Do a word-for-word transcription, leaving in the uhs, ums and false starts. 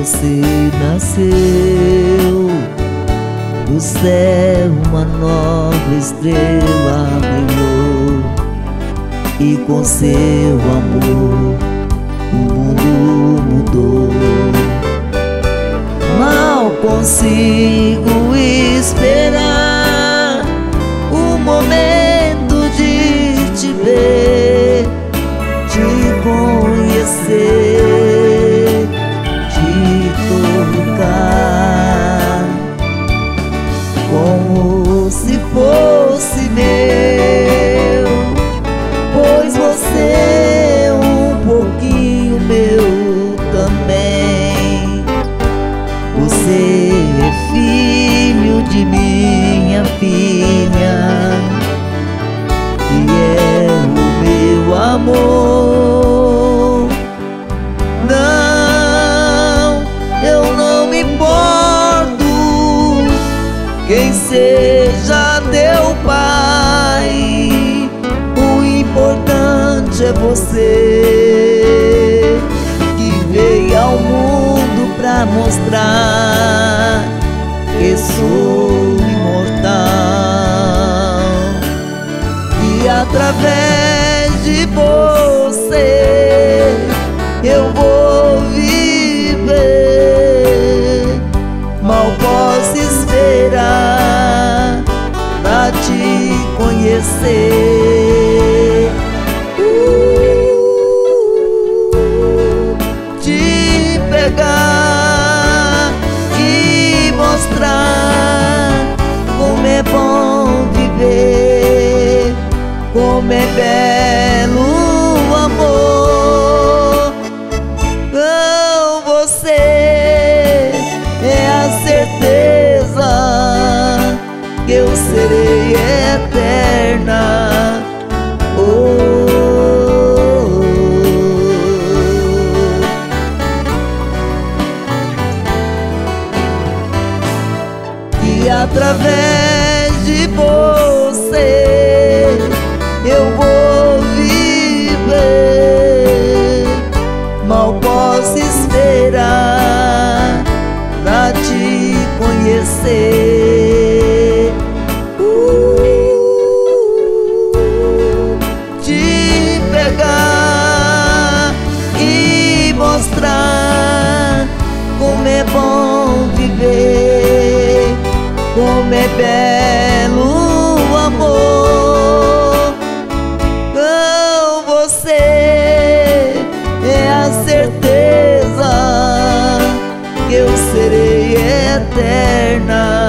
você nasceu, do céu uma nova estrela brilhou, e com seu amor o mundo mudou. Mal consigo esperar o momento de te ver, te conhecer, te tocar, como se fosse meu, pois você é um pouquinho meu também. Você é filho de minha filha, e é o meu amor. Não, eu não me importo quem seja teu pai, o importante é você, que veio ao mundo pra mostrar que sou imortal, e através de você eu vou viver. Mal posso esperar pra te conhecer, uh, te pegar, te mostrar como é bom viver, como é belo o amor. Não, você é a certeza que eu serei eterna. Oh, oh, oh. E através de você eu vou viver. Mal posso esperar pra te conhecer, uh, te pegar e mostrar como é bom viver, como é belo o amor. Não, você é a certeza que eu serei eterna.